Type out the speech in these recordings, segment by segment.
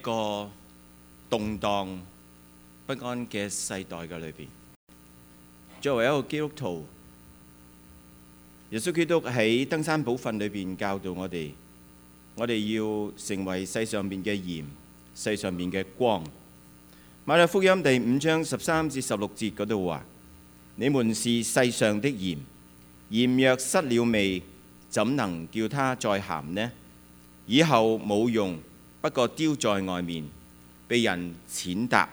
個動盪不安嘅世代嘅裏邊，作為一個基督徒，耶穌基督喺登山寶訓裏邊教導我哋要成為世上邊嘅鹽，世上邊嘅光。馬太福音第5章13至16節嗰度話：你們是世上的鹽，鹽若失了味，怎能叫它再鹹呢？以後冇用，不過丟在外面，被人踐踏。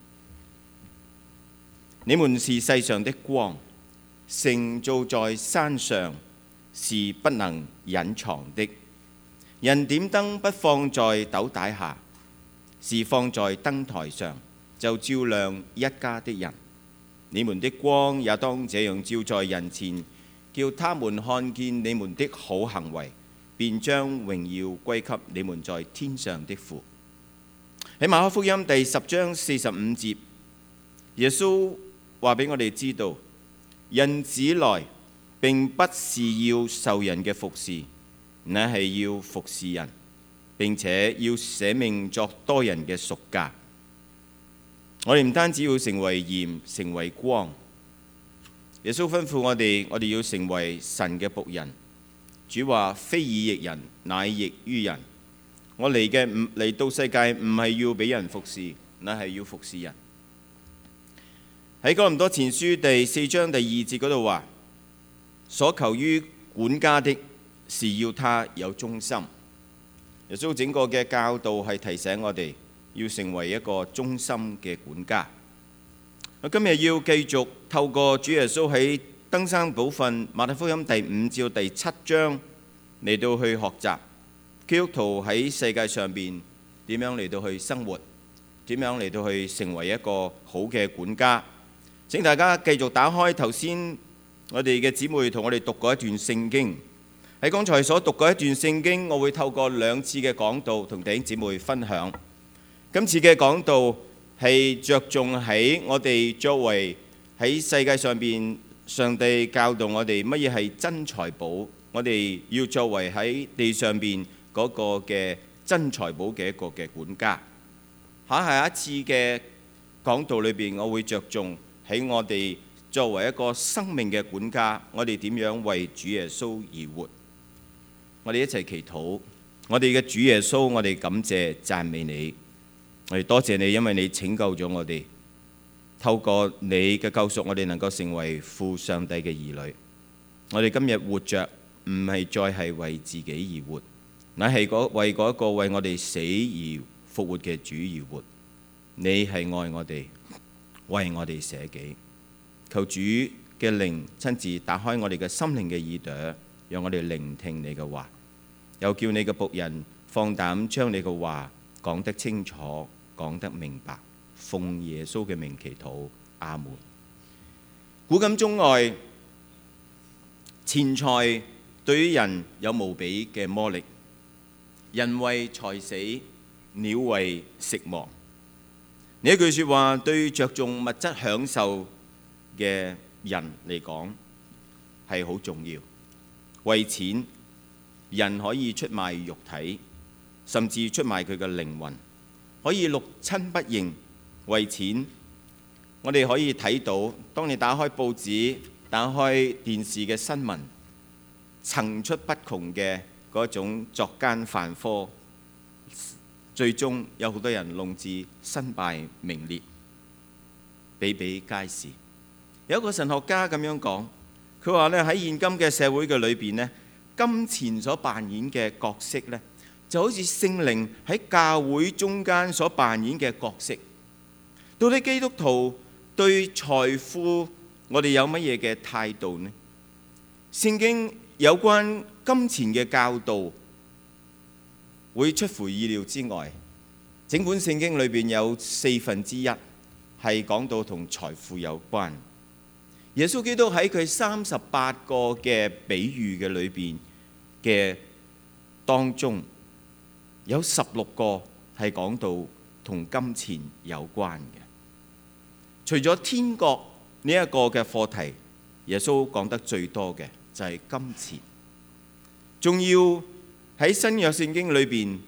你們是世上的光，城造在山上，是不能隱藏的。人點燈不放在斗底下，是放在燈台上，就照亮一家的人。你們的光也當這樣照在人前，叫他們看見你們的好行為，便將榮耀歸給你們在天上的父。喺馬可福音第10章45節，耶穌話俾我哋知道，人子來並不是要受人嘅服侍，乃係要服侍人，並且要捨命作多人嘅贖價。我哋唔單止要成為鹽，成為光。耶穌吩咐我哋要成為神嘅僕人。主話：非以役人，乃役於人。我嚟到世界唔係要俾人服侍，乃係要服侍人。喺哥林多前書第4章第2節嗰度話：所求於管家的，是要他有忠心。耶穌整個嘅教導係提醒我哋要成為一個忠心嘅管家。我今日要繼續透過主耶穌喺登山寶訓馬太福音第5至第7章嚟到去學習基督徒喺世界上邊點樣嚟到去生活，點樣嚟到去成為一個好嘅管家。請大家繼續打開頭先我哋嘅姊妹同我哋讀過一段聖經。喺剛才所讀過一段聖經，我會透過2次嘅講道同弟兄姊妹分享。今次嘅講道係着重喺我哋作為喺世界上邊，上帝教導我哋乜嘢係真財寶，我哋要作為喺地上邊嗰個嘅真財寶嘅一個嘅管家。下一次嘅講道裏邊，我會着重喺我哋作為一個生命嘅管家，我哋點樣為主耶穌而活。我哋一齊祈禱。我哋嘅主耶穌，我哋感謝讚美你，我哋多謝你，因為你拯救咗我哋，透過你嘅救贖，我哋能夠成為父上帝嘅兒女。我哋今日活着唔係再係為自己而活，乃係為嗰一個為我哋死而復活嘅主而活。你係愛我哋，為我哋捨己。求主嘅靈親自打開我哋嘅心靈嘅耳朵，讓我哋聆聽你嘅話，又叫你嘅僕人放膽將你嘅話講得清楚，講得明白。奉耶穌嘅名祈禱，阿門。古今中外，錢財對於人有無比嘅魔力。人為財死，鳥為食亡。呢一句說話對着重物質享受嘅人嚟講係好重要。為錢，人可以出賣肉體，甚至出賣佢嘅靈魂，可以六親不認。為錢，我哋可以睇到，當你打開報紙、打開電視嘅新聞，層出不窮嘅嗰種作奸犯科，最終有好多人弄至身敗名裂，比比皆是。有一個神學家咁樣講，佢話咧，喺現今嘅社會嘅裏邊咧，金錢所扮演嘅角色咧，就好似聖靈喺教會中間所扮演嘅角色。到底基督徒對財富我哋有乜嘢嘅態度呢？聖經有關金錢嘅教導會出乎意料之外。整本聖經裏邊有1/4係講到同財富有關。耶穌基督喺佢38個嘅比喻嘅裏邊嘅當中，有16個係講到同金錢有關嘅。除咗天國呢一個嘅課題，耶穌講得最多嘅就係金錢。仲要喺新約聖經裏邊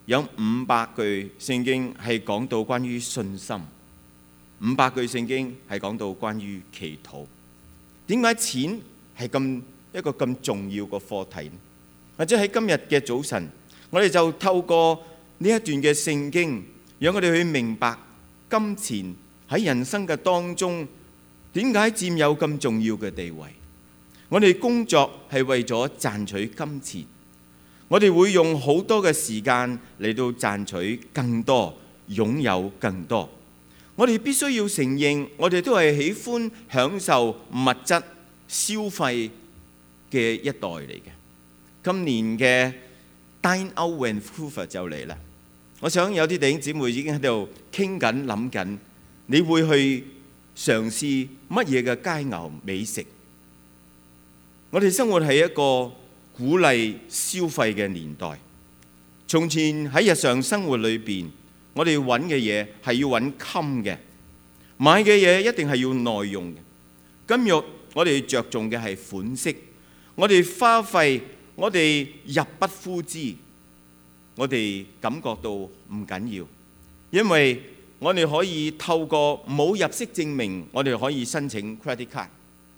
有500句聖經係講到關於信心，500句聖經係講到關於祈禱。點解錢係一個咁重要嘅課題呢？或者喺今日嘅早晨，我哋就透過呢一段嘅聖經，讓我哋去明白金錢喺人生嘅當中點解佔有咁重要嘅地位。我哋工作係為咗賺取金錢，我哋會用好多嘅時間嚟到賺取更多，擁有更多。我哋必須要承認，我哋都係喜歡享受物質消費嘅一代嚟嘅。今年嘅 Dine Out Vancouver 就嚟啦，我想有啲弟兄姊妹已經喺度傾緊諗緊，你會去嘗試乜嘢嘅佳餚美食？我哋生活喺一個鼓勵消費嘅年代。從前喺日常生活裏邊，我哋揾嘅嘢係要揾襟嘅，買嘅嘢一定係要耐用嘅。今日我哋着重嘅係款式，我哋花費，我哋入不敷支，我哋感覺到唔緊要，因為我哋可以透過冇入息證明，我哋可以申請 credit card。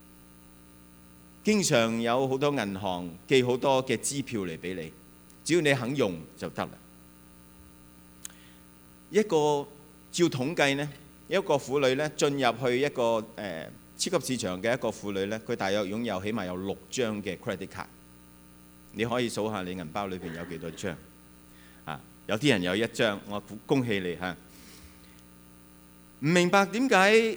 經常有好多銀行寄好多嘅支票嚟俾你，只要你肯用就得啦。一個照統計呢，一個婦女呢進入去一個超級市場嘅一個婦女呢，佢大約擁有起碼有6張嘅 credit card。你可以數下你銀包裏邊有幾多張啊？有啲人有1張，我恭喜你嚇。唔明白點解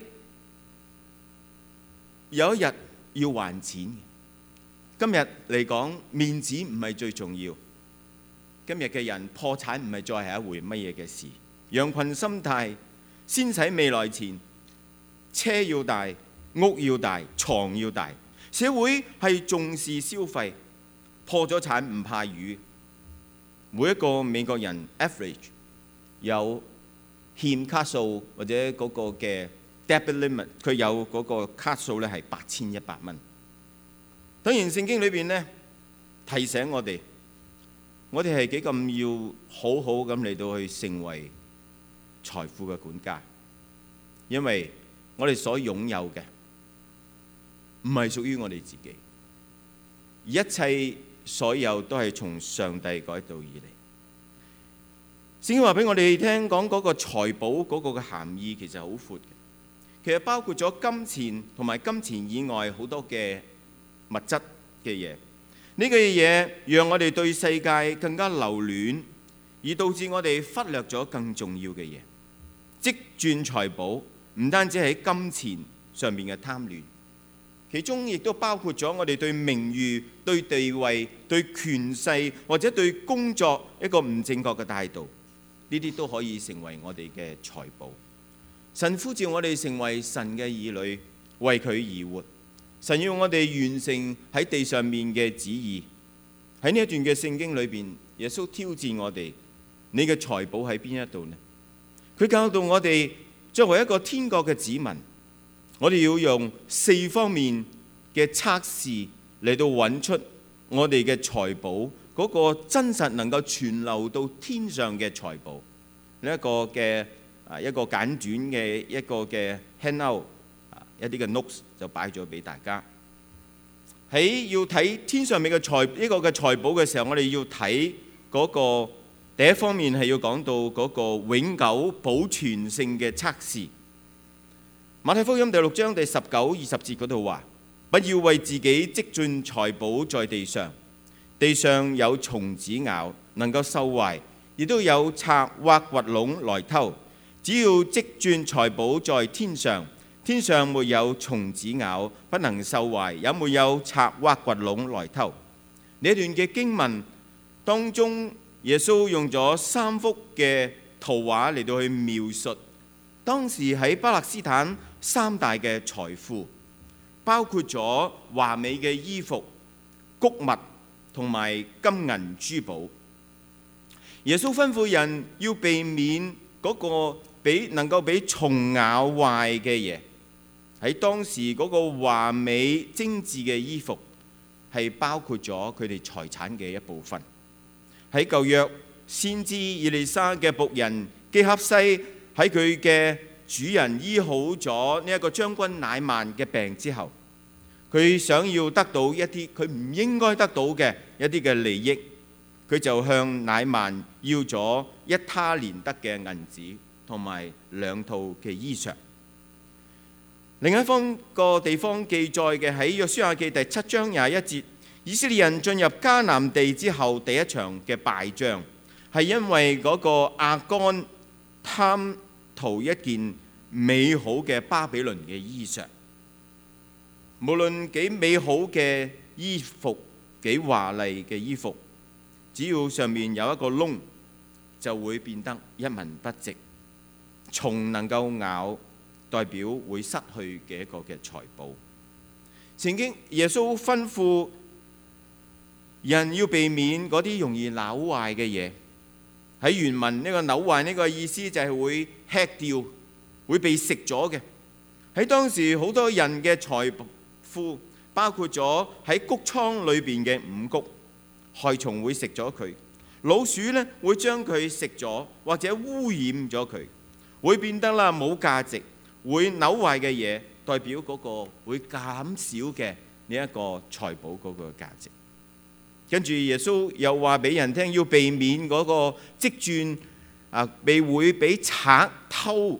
有一日要還錢？今日嚟講，面子唔係最重要。今日嘅人破產唔係再係一回乜嘢嘅事。羊群心態，先使未來錢，車要大，屋要大，床要大。社會係重視消費，破咗產唔怕魚。每一個美國人 average 有欠卡數或者嗰個嘅 debit limit， 佢有嗰個卡數咧係8100蚊。當然聖經裏邊咧提醒我哋係幾咁要好好咁嚟到去成為財富嘅管家，因為我哋所擁有嘅唔係屬於我哋自己，一切所有都係從上帝嗰度而嚟。聖經話俾我哋聽，講嗰個財寶嗰個嘅含義其實好闊嘅，其實包括咗金錢同埋金錢以外好多嘅物質嘅嘢。呢個嘢讓我哋對世界更加留戀，而導致我哋忽略咗更重要嘅嘢。積攢財寶唔單止喺金錢上面嘅貪戀，其中亦都包括咗我哋對名譽、對地位、對權勢或者對工作一個唔正確嘅態度。呢啲都可以成為我哋嘅財寶。神呼召我哋成為神嘅兒女，為佢而活。神要我哋完成喺地上面嘅旨意。喺呢一段嘅聖經裏邊，耶穌挑戰我哋：你嘅財寶喺邊一度呢？佢教導我哋作為一個天國嘅子民，我哋要用4方面嘅測試嚟到揾出我哋嘅財寶嗰個真實能夠傳流到天上嘅財寶。呢一個嘅一個簡短嘅一個嘅 handout， 一啲嘅 notes 就擺咗俾大家。喺要睇天上面嘅呢個嘅財寶嘅時候，我哋要睇嗰個第一方面係要講到嗰個永久保存性嘅測試。馬太福音第6章第19、20節嗰度話：不要為自己積攢財寶在地上，地上有蟲子咬，能夠受壞；亦都有賊挖掘窿來偷。只要積攢財寶在天上，天上沒有蟲子咬，不能受壞，也沒有賊挖掘窿來偷。呢一段嘅經文當中，耶穌用咗3幅嘅圖畫嚟到去描述當時喺巴勒斯坦3大嘅財富，包括咗華美嘅衣服、穀物同埋金銀珠寶。耶穌吩咐人要避免嗰個能夠俾蟲咬壞嘅嘢。喺當時嗰個華美精緻嘅衣服係包括咗佢哋財產嘅一部分。喺舊約先知以利沙嘅僕人基哈西喺佢嘅主人醫好咗呢一個將軍乃縵嘅病之後，佢想要得到一啲佢唔應該得到嘅一啲嘅利益，佢就向乃縵要咗1他連得嘅銀子同埋2套嘅衣裳。另一個地方記載嘅喺約書亞記第7章21節，以色列人進入迦南地之後第一場嘅敗仗，係因為嗰個亞干貪圖一件美好嘅巴比倫嘅衣裳。無論幾美好嘅衣服，幾華麗嘅衣服，只要上面有一個窿，就會變得一文不值。蟲能夠咬，代表會失去嘅一個嘅財寶。聖經耶穌吩咐人要避免嗰啲容易扭壞嘅嘢。喺原文呢個扭壞呢個意思就係會吃掉，會被食咗嘅。喺當時好多人嘅財富，包括咗喺谷倉裏邊嘅五穀，害蟲會食咗佢，老鼠呢會將佢食咗，或者污染咗佢，會變得啦冇價值，會扭壞嘅嘢，代表嗰個會減少嘅呢一個財寶嗰個價值。跟住耶穌又話俾人聽，要避免嗰個積轉會俾賊偷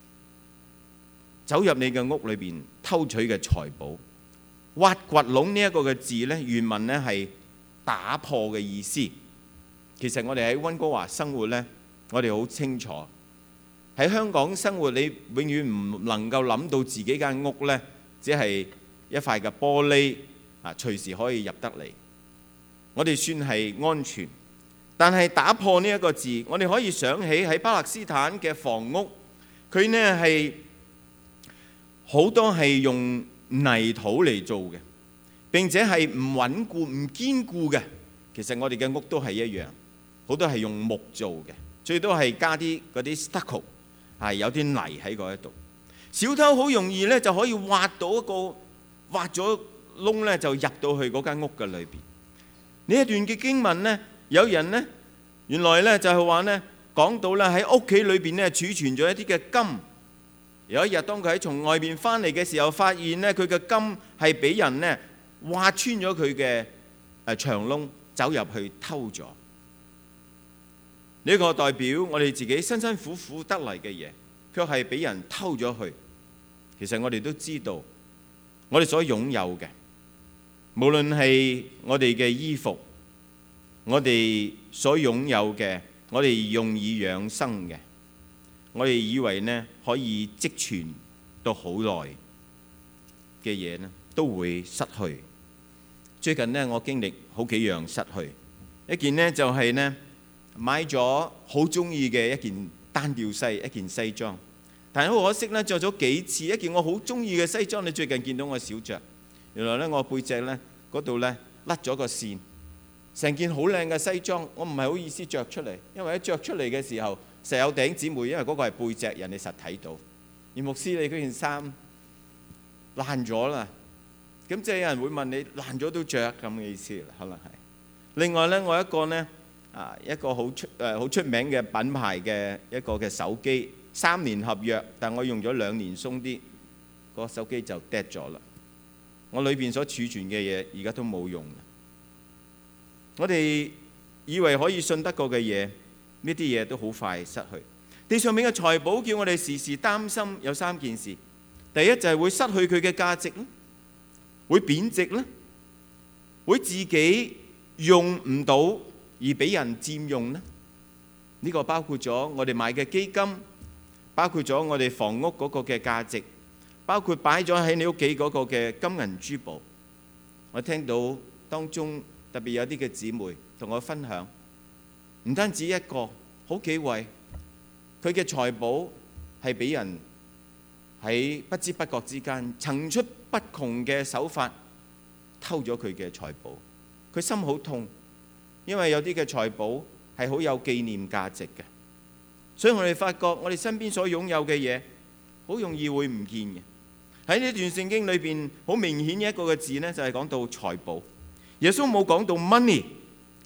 走入你嘅屋裏邊偷取嘅財寶。挖掘窿呢一個嘅字呢，原文呢係打破嘅意思。其實我哋喺溫哥華生活呢，我哋好清楚喺香港生活，你永遠唔能夠諗到自己間屋呢，只係一塊嘅玻璃隨時可以入得嚟。我哋算係安全，但係打破呢一個字，我哋可以想起喺巴勒斯坦嘅房屋，佢呢係好多係用泥土嚟做嘅，並且係唔穩固、唔堅固嘅。其實我哋嘅屋都係一樣，好多係用木做嘅，最多係加啲嗰啲 stucco， 係有啲泥喺嗰一度。小偷好容易呢就可以挖咗窿呢，就入到去嗰間屋嘅裏邊。呢一段嘅經文呢，有人呢原來呢就係話呢講到呢喺屋企裏邊呢儲存咗一啲嘅金。有一日，當佢喺從外邊翻嚟嘅時候，發現呢佢嘅金係俾人呢挖穿咗佢嘅牆窿，走入去偷咗。呢個代表我哋自己辛辛苦苦得嚟嘅嘢，卻係俾人偷咗去。其實我哋都知道，我哋所擁有嘅，無論係我哋嘅衣服，我哋所擁有嘅，我哋用以養生嘅，我哋以為呢可以積存到好耐嘅嘢呢，都會失去。最近呢，我經歷好幾樣失去。一件呢就係呢買咗好中意嘅一件單吊西，一件西裝，但係好可惜呢，着咗幾次一件我好中意嘅西裝，你最近見到我少着。原來呢，我背脊呢嗰度呢甩咗個線，成件好靚嘅西裝，我唔係好意思着出嚟，因為一着出嚟嘅時候，實有頂姊妹，因為嗰個係背脊，人哋實睇到。而牧師，你嗰件衫爛咗啦，咁即係有人會問你爛咗都着咁嘅意思，可能係。另外呢，我一個呢一個好出名嘅品牌嘅一個嘅手機，3年合約，但我用咗2年鬆啲，個手機就 dead 咗啦。我裏邊所儲存嘅嘢而家都冇用。我哋以為可以信得過嘅嘢，呢啲嘢都好快失去。地上面嘅財寶叫我哋時時擔心有3件事。第一就係會失去佢嘅價值啦，會貶值啦，會自己用唔到而俾人佔用啦。呢個包括咗我哋買嘅基金，包括咗我哋房屋嗰個嘅價值，包括擺咗喺你屋企嗰個嘅金銀珠寶。我聽到當中特別有啲嘅姊妹同我分享，唔單止一個，好幾位，佢嘅財寶係俾人喺不知不覺之間層出不窮嘅手法偷咗佢嘅財寶。佢心好痛，因為有啲嘅財寶係好有紀念價值嘅，所以我哋發覺我哋身邊所擁有嘅嘢好容易會唔見嘅。喺呢段聖經裏邊，好明顯一個嘅字呢，就係講到財寶。耶穌冇講到 money，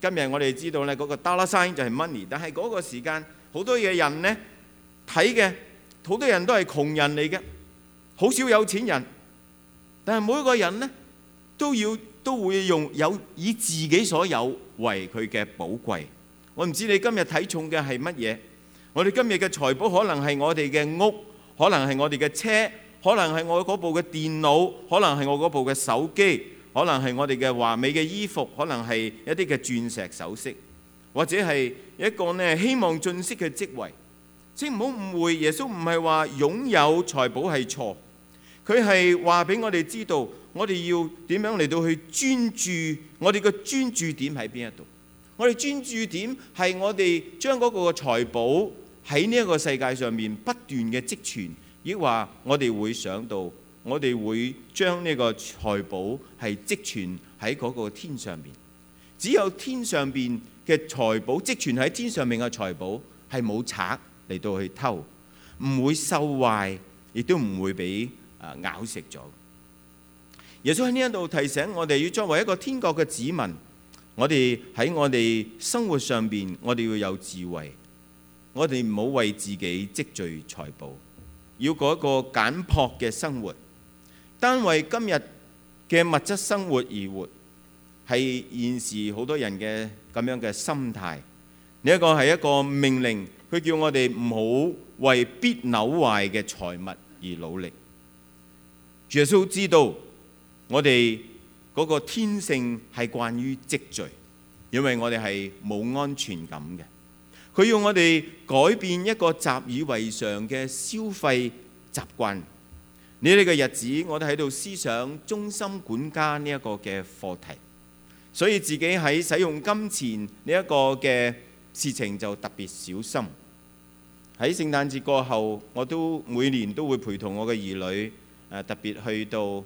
今日我哋知道咧，嗰個 dollar sign 就係 money， 但係嗰個時間好多嘅人呢睇嘅，好多人都係窮人嚟嘅，好少有錢人。但係每一個人呢都會用以自己所有為佢嘅寶貴。我唔知你今日睇重嘅係乜嘢？我哋今日嘅財寶可能係我哋嘅屋，可能係我哋嘅車，可能係我嗰部嘅電腦，可能係我嗰部嘅手機，可能係我哋嘅華美嘅衣服，可能係一啲嘅鑽石首飾，或者係一個呢希望晉升嘅職位。請唔好誤會，耶穌唔係話擁有財寶係錯，佢係話俾我哋知道，我哋要點樣嚟到去專注，我哋嘅專注點喺邊一度？我哋專注點係我哋將嗰個財寶喺呢一個世界上面不斷嘅積存，亦話我哋會想到，我哋會將呢個財寶係積存喺嗰個天上面。只有天上邊嘅財寶，積存喺天上面嘅財寶係冇賊嚟到去偷，唔會受壞，亦都唔會俾咬食咗。耶穌喺呢一度提醒我哋，要作為一個天國嘅子民，我哋喺我哋生活上邊，我哋要有智慧。我哋唔好為自己積聚財寶，要過一個簡樸嘅生活，單為今日嘅物質生活而活，係現時好多人嘅咁樣嘅心態。呢一個係一個命令，佢叫我哋唔好為必朽壞嘅財物而努力。耶穌知道我哋嗰個天性係慣於積聚，因為我哋係冇安全感嘅。佢要我哋改變一個習以為常嘅消費習慣。呢啲嘅日子，我哋喺度思想中心管家呢一個嘅課題，所以自己喺使用金錢呢一個嘅事情就特別小心。喺聖誕節過後，我都每年都會陪同我嘅兒女特別去到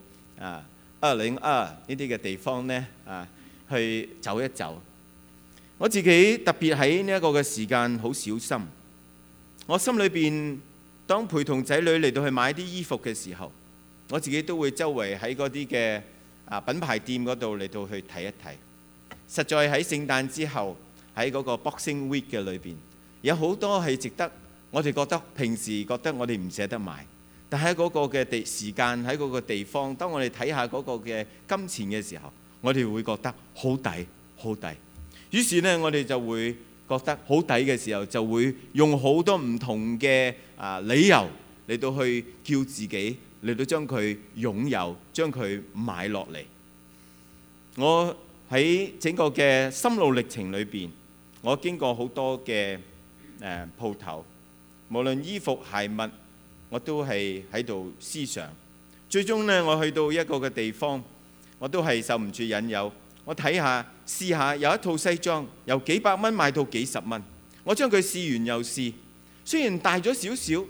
202呢啲嘅地方呢去走一走。我自己特別喺呢一個嘅時間好小心，我心裏邊當陪同仔女嚟到去買啲衣服嘅時候，我自己都會周圍喺嗰啲嘅品牌店嗰度嚟到去睇一睇。實在喺聖誕之後，喺嗰個 Boxing Week 嘅裏邊，有好多係值得我哋覺得平時覺得我哋唔捨得買，但喺嗰個嘅時間，喺嗰個地方，當我哋睇下嗰個嘅金錢嘅時候，我哋會覺得好抵，好抵。於是呢，我哋就會覺得好抵嘅時候，就會用好多唔同嘅理由嚟到去叫自己嚟到將佢擁有，將佢買落嚟。我喺整個嘅心路歷程裏邊，我經過好多嘅鋪頭，無論衣服鞋襪，我都係喺度思想。最終呢，我去到一個嘅地方，我都係受唔住引誘。我睇下試下，有一套西裝由幾百蚊買到幾十蚊，我將佢試完又試。雖然大咗少少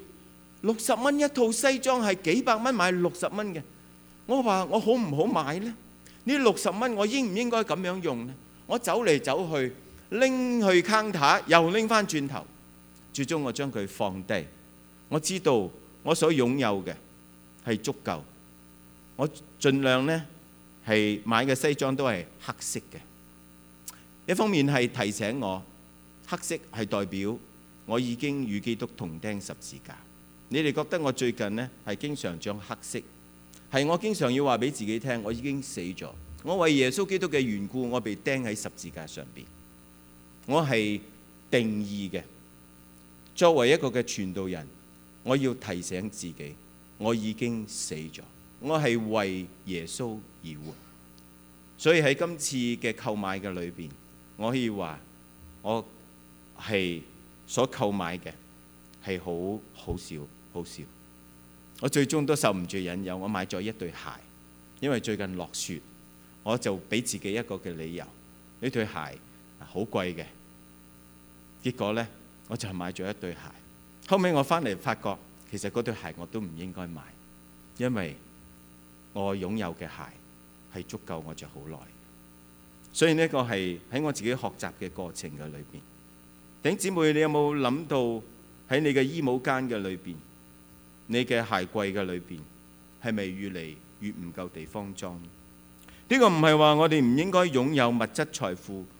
，60蚊一套西裝係幾百蚊買60蚊嘅。我話我好唔好買呢？呢60蚊我應唔應該咁樣用呢？我走嚟走去，拎去 counter 又拎翻轉頭，最終我將佢放低。我知道我所擁有嘅係足夠，我盡量呢係買嘅西裝都係黑色嘅。一方面係提醒我，黑色係代表我已經與基督同釘十字架。你哋覺得我最近呢係經常着黑色，係我經常要話俾自己聽，我已經死咗。我為耶穌基督嘅緣故，我被釘喺十字架上邊。我係定義嘅。作為一個嘅傳道人，我要提醒自己，我已經死咗。我係為耶穌而活。所以喺今次嘅購買嘅裏邊，我可以話我係所購買嘅係好少好少。我最終都受唔住引誘，我買咗一對鞋，因為最近落雪，我就俾自己一個嘅理由，呢對鞋好貴嘅。結果呢，我就買咗一對鞋。後尾我翻嚟發覺，其實嗰對鞋我都唔應該買，因為我擁有嘅鞋係足夠我着好耐。所以呢個係喺我自己學習嘅過程嘅裏邊。弟兄姊妹，你有冇諗到喺你嘅衣帽間嘅裏邊，你嘅鞋櫃嘅裏邊係咪越嚟越唔夠地方裝？呢個唔係話我哋唔應該擁有物質財富，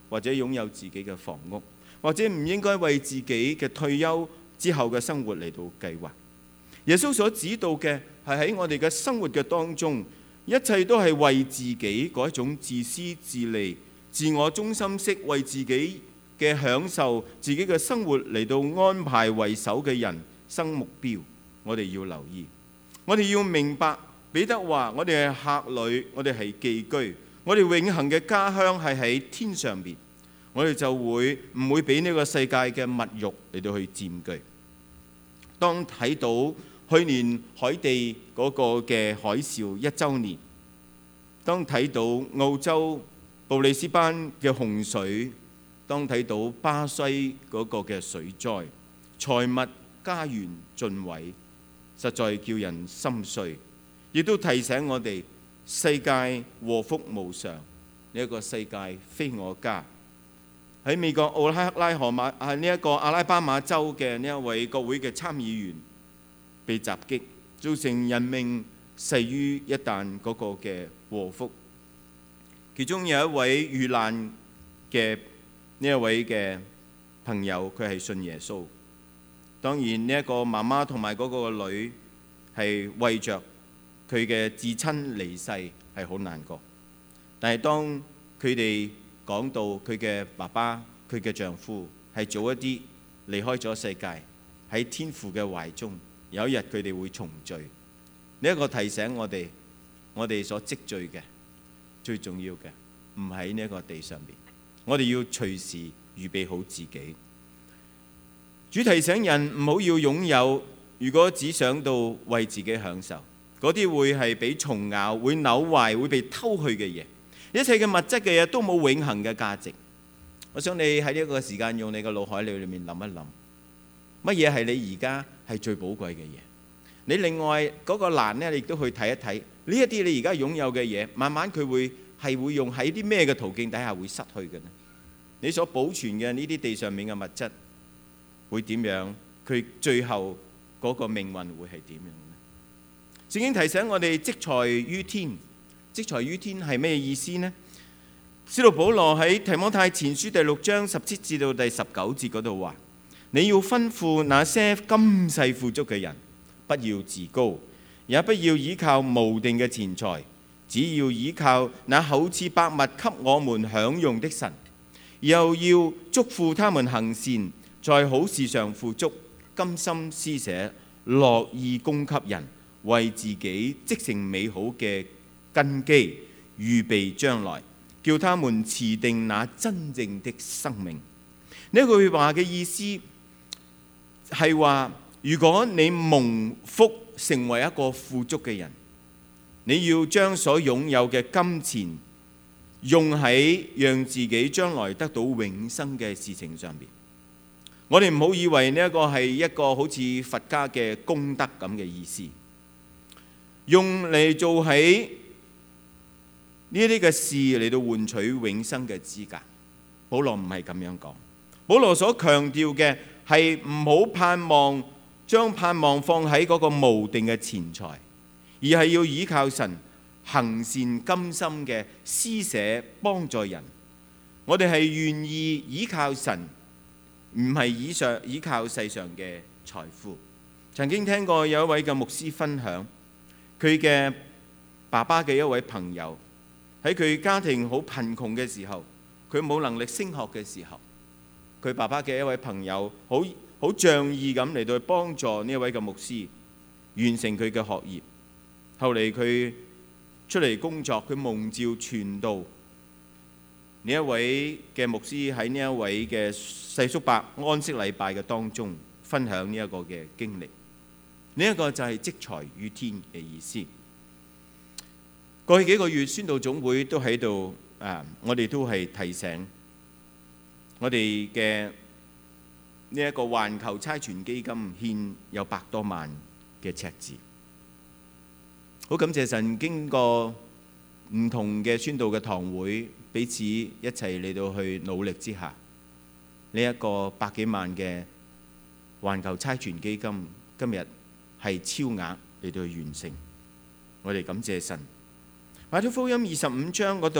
或者擁有自己嘅房屋，或者唔應該為自己嘅退休之後嘅生活嚟到計劃。耶穌所指導嘅係喺我哋嘅生活嘅當中，一切都係為自己嗰一種自私自利、自我中心式，為自己嘅享受、自己嘅生活嚟到安排為首嘅人生目標。我哋要留意，我哋要明白彼得話：我哋係客旅，我哋係寄居，我哋永恆嘅家鄉係喺天上邊，我哋就會唔會俾呢個世界嘅物慾嚟到去佔據。當睇到去年海地嗰個嘅海嘯1週年，當睇到澳洲布里斯班嘅洪水，當睇到巴西嗰個嘅水災，財物家園盡毀，實在叫人心碎，亦都提醒我哋世界禍福無常，呢一個世界非我家。喺美國奧克拉荷馬呢一個阿拉巴馬州嘅呢一位國會嘅參議員被襲擊，造成人命逝於一旦嗰個嘅禍福。其中有一位遇難嘅呢一位嘅朋友，佢係信耶穌。當然呢一個媽媽同埋嗰個女係為着佢嘅至親離世係好難過，但係當佢哋講到佢嘅爸爸、佢嘅丈夫係早一啲離開咗世界，喺天父嘅懷中，有一日佢哋會重聚。呢一個提醒我哋，我哋所積聚嘅最重要嘅唔喺呢一個地上面，我哋要隨時預備好自己。主提醒人唔好要擁有，如果只想到為自己享受，嗰啲會係俾蟲咬、會扭壞、會被偷去嘅嘢。一切嘅物質嘅嘢都冇永恆嘅價值。我想你喺呢一個時間用你嘅腦海裏面諗一諗，乜嘢係你而家係最寶貴嘅嘢？你另外嗰個欄呢，你亦都去睇一睇呢一啲你而家擁有嘅嘢，慢慢佢會用喺啲咩嘅途徑底下會失去嘅呢？你所保存嘅呢啲地上面嘅物質會點樣？佢最後嗰個命運會係點樣呢？聖經提醒我哋積財於天，積財於天係咩意思呢？使徒保羅喺提摩太前書第6章17至到第19節嗰度話：你要吩咐那些今世富足嘅人，不要自高，也不要依靠無定嘅錢財，只要依靠那厚賜百物給我們享用的神，又要囑咐他們行善，在好事上富足，甘心施捨，樂意供給人，為自己積成美好嘅根基，預備將來，叫他們持定那真正的生命。呢句話嘅意思係話，如果你蒙福成為一個富足嘅人，你要將所擁有嘅金錢用喺讓自己將來得到永生嘅事情上面。我哋唔好以為呢一個係一個好似佛家嘅功德咁嘅意思，用嚟做喺呢啲嘅事嚟到換取永生嘅資格。保羅唔係咁樣講。保羅所強調嘅係唔好將盼望放喺嗰個無定嘅錢財，而係要依靠神，行善甘心嘅施捨幫助人。我哋係願意依靠神，唔係依靠世上嘅財富。曾經聽過有一位嘅牧師分享，佢嘅爸爸嘅一位朋友喺佢家庭好貧窮嘅時候，佢冇能力升學嘅時候，佢爸爸嘅一位朋友好仗義咁嚟到幫助呢一位嘅牧師完成佢嘅學業。後嚟佢出嚟工作，佢蒙召傳道。呢一位嘅牧師喺呢一位嘅世叔伯安息禮拜嘅當中分享呢一個嘅經歷。呢一個就係積財於天嘅意思。過去幾個月宣道總會都喺度我哋都係提醒我哋嘅呢一個環球差傳基金欠有100多萬嘅赤字。好感謝神，經過唔同嘅宣道嘅堂會，彼此一齊嚟到去努力之下，呢一個100幾萬嘅環球差傳基金今日係超額嚟到去完成。我哋感謝神。馬太福音25章嗰度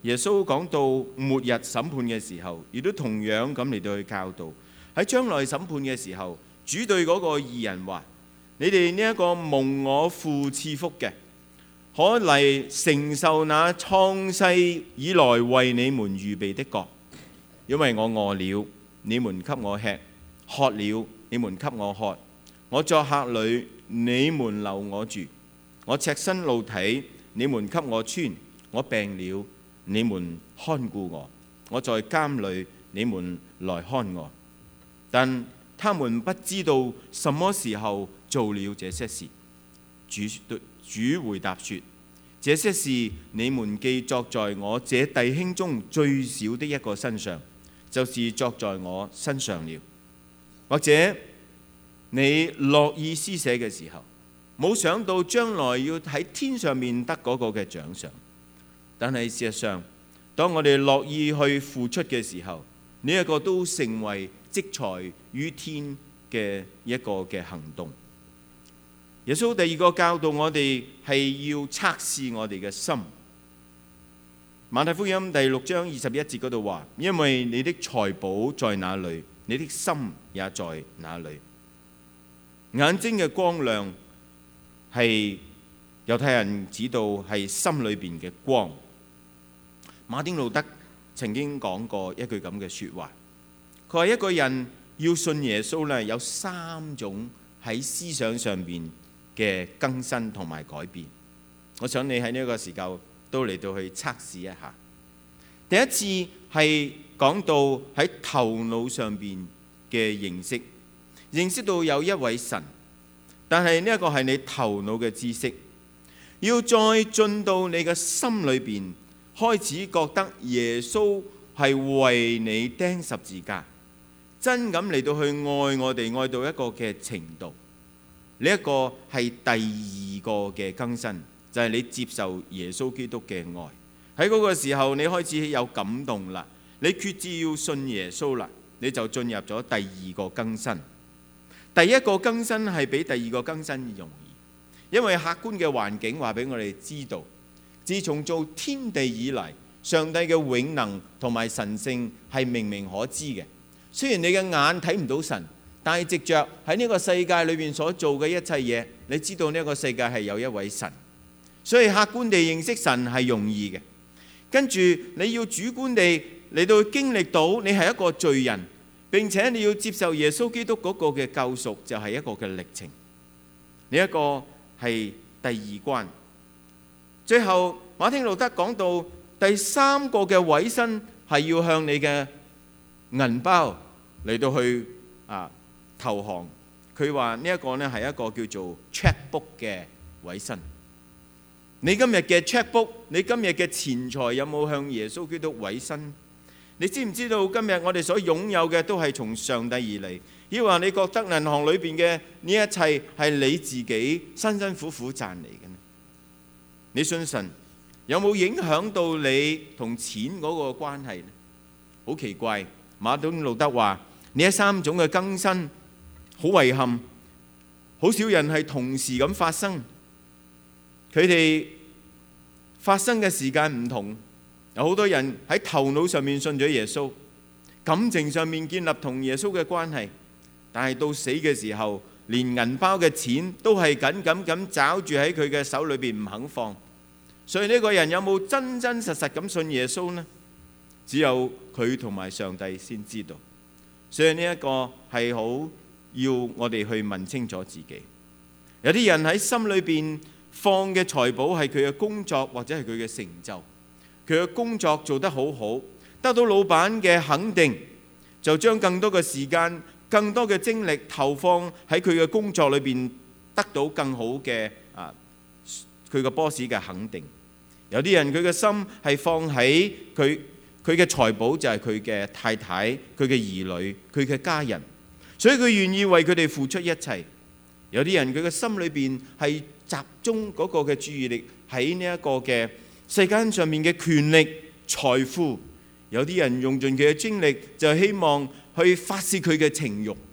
耶穌講到末日審判嘅時候，亦都同樣咁嚟到去教導。喺將來審判嘅時候，主對嗰個義人話：你哋呢一個蒙我父賜福嘅，可嚟承受那創世以來為你們預備的國，因為我餓了，你們給我吃；渴了，你們給我喝；我作客旅，你們留我住；我赤身露體，你們給我穿；我病了，你們看顧我；我在監裏，你們來看我。但他們不知道什麼時候做了這些事。主回答說：這些事你們既作在我這弟兄中最小的一個身上，就是作在我身上了。或者你樂意施捨嘅時候，冇想到將來要喺天上面得嗰個嘅獎賞。但係事實上，當我哋樂意去付出嘅時候，呢一個都成為積財於天嘅一個嘅行動。耶穌第二個教導我哋係要測試我哋嘅心。馬太福音第6章21節嗰度話：因為你的財寶在哪裏，你的心也在哪裏。眼睛嘅光亮係猶太人指到係心裏邊嘅光。馬丁路德曾經講過一句咁嘅説話，佢話一個人要信耶穌咧，有3種喺思想上邊嘅更新同埋改變。我想你喺呢個時候都嚟到去測試一下。第一次係講到喺頭腦上邊嘅認識到有一位神，但係呢一個係你頭腦嘅知識，要再進到你嘅心裏邊，開始覺得耶穌係為你釘十字架，真咁嚟到去愛我哋，愛到一個嘅程度。呢一個係第二個嘅更新，就係你接受耶穌基督嘅愛。喺嗰個時候，你開始有感動啦，你決志要信耶穌啦，你就進入咗第二個更新。第一個更新係比第二個更新容易，因為客觀嘅環境話俾我哋知道，自從造天地以嚟，上帝嘅永能同埋神性係明明可知嘅。雖然你嘅眼睇唔到神，但係藉着喺呢個世界裏面所做嘅一切嘢，你知道呢個世界係有一位神，所以客觀地認識神係容易嘅。跟住你要主觀地嚟到經歷到你係一個罪人，並且你要接受耶穌基督嗰個嘅救贖，就係一個嘅歷程。呢一個係第二關。最後馬丁路德講到第三個嘅委身係要向你嘅銀包嚟到去投降。佢話呢一個呢係一個叫做 checkbook 嘅委身。你今日嘅 checkbook， 你今日嘅錢財有冇向耶穌基督委身？你知唔知道今日我哋所擁有嘅都係從上帝而嚟？抑或你覺得銀行裏邊嘅呢一切係你自己辛辛苦苦賺嚟嘅呢？你信神有冇影響到你同錢嗰個關係呢？好奇怪，馬丁路德話呢3種嘅更新好遺憾，好少人係同時咁發生。佢哋發生嘅時間唔同，有好多人喺頭腦上面信咗耶穌，感情上面建立同耶穌嘅關係，但係到死嘅時候，連銀包嘅錢都係緊緊咁抓住喺佢嘅手裏邊唔肯放。所以呢個人有冇真真實實咁信耶穌呢？只有佢同埋上帝先知道。所以呢一個係好要我哋去問清楚自己。有啲人喺心裏邊放嘅財寶係佢嘅工作或者係佢嘅成就，佢嘅工作做得好好，得到老闆嘅肯定，就將更多嘅時間、更多嘅精力投放喺佢嘅工作裏邊，得到更好嘅佢嘅 boss 嘅肯定。有啲人佢嘅心係放喺佢嘅財寶，就係佢嘅太太、佢嘅兒女、佢嘅家人，所以佢願意為佢哋付出一切。有啲人佢嘅心裏邊係集中嗰個嘅注意力喺呢一個嘅世間上面嘅權力、財富。有啲人用盡佢嘅精力，就希望去發泄佢嘅情慾，